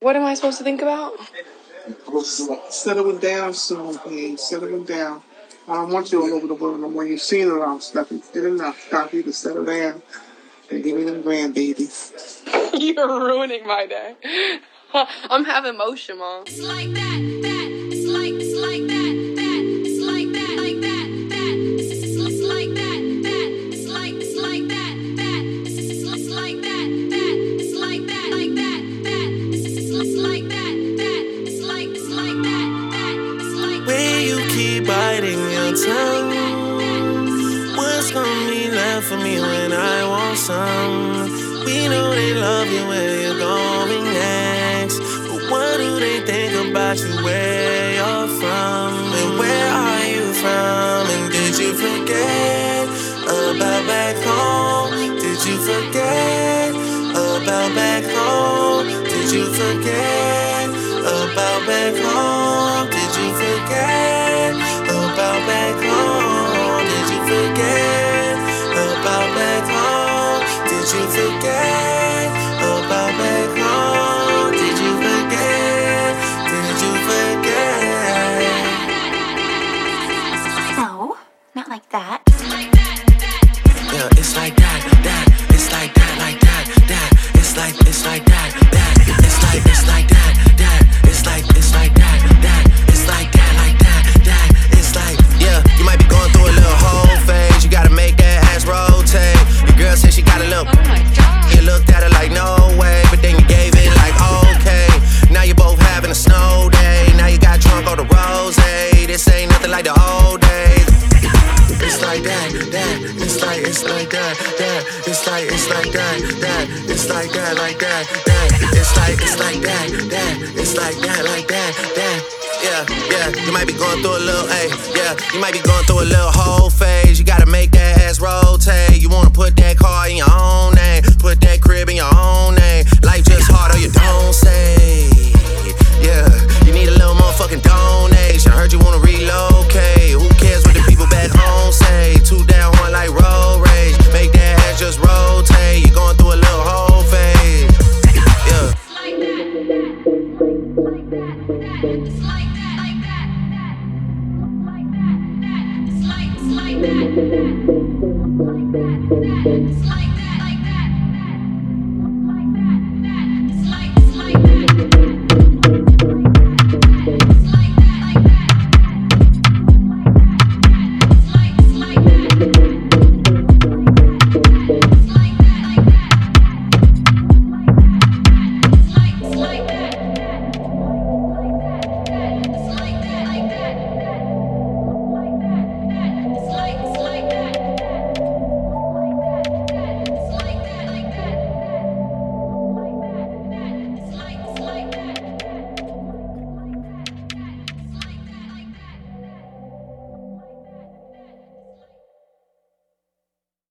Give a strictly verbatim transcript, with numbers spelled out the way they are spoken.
What am I supposed to think about? Settle it down soon, please. Settle it down. I don't want you all over the world no more. You've seen it all, stuff. You did enough. Stop you to settle down and give me them grandbabies. You're ruining my day. I'm having motion, Mom. It's like that, that. It's like, it's like that, that. It's like that, like that, that. It's, it's like that, that. It's like, it's like that, that. It's, it's like that, that. It's like that, like that, that. It's, it's like that, that. It's like, it's like that, that. It's like. When you keep biting your tongue, what's gonna be left for me when I want some? We know they love you where you're going next, but what do they think about you where you're from? And where are you from? And did you forget about back home? Did you forget about back home? Did you forget about back home? Did you forget about back home? Did you forget about back home? Did you forget about back home? Did you forget? Did you forget? No, not like that. Yeah, it's like that, that. It's like that, like that, that. It's like, it's like that, that. It's like, it's like that, that. It's like, it's like that, that. It's like that, like that, that. It's like, yeah, you might be going through a little whole phase. You gotta make that ass rotate. Your girl said she got a little. Oh my God. You looked at her like no way, but then you gave it like okay. Now you both having a snow day. Now you got drunk on the rose. This ain't nothing like the old days. It's like that, that. It's like, it's like that, that. It's like, it's like that, that. It's like that, like that, that. It's like, it's like that, that. It's like that, like that, that. Yeah, yeah. You might be going through a little, ay, yeah. You might be going through a little whole phase. You gotta make that ass rotate. You wanna put that car in your own name, put that crib in your own name. Life just hard or you don't say. Yeah, you need a little motherfucking donation. Heard you wanna relocate. Who cares what the people back home say? Two down, one like road rage. Make that ass just rotate. You going through a little whole phase. Yeah. It's like that, that. Like that, that. It's like that, like that, that. Like that, that. It's like, it's like that, that.